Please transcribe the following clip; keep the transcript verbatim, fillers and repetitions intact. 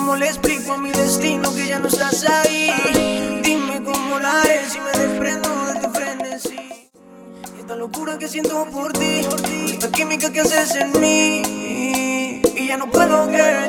¿Cómo le explico a mi destino que ya no estás ahí? Dime cómo la haré si me desprendo de tu frenesí. Esta locura que siento por ti, esta química que haces en mí, y ya no puedo creer